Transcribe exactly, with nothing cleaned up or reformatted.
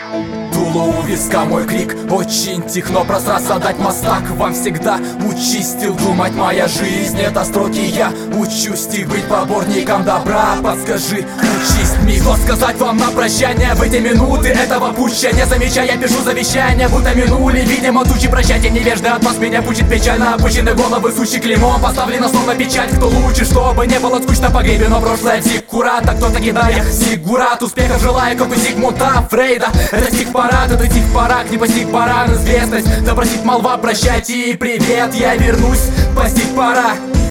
Дуло у виска мой крик, очень техно просраться дать мостак. Вам всегда учистил думать моя жизнь. Это строки я учусь и быть поборником добра. Подскажи, учись ми. Что сказать вам на прощание в эти минуты этого путча? Не замечая, я пишу завещание, будто минули. Видимо, тучи прощайте, невежды от вас меня пучит печально. Опущены головы, сучи клеймом, поставлена словно печать. Кто лучше, чтобы не было скучно погребено прошлое в зиккурат. А кто-то кидает зиггурат. Успехов желаю, как у Зигмунда Фрейда. Это стих-парад, это стих-парак, не постиг баран известность. Допросить молва, прощайте и привет. Я вернусь, постиг пора.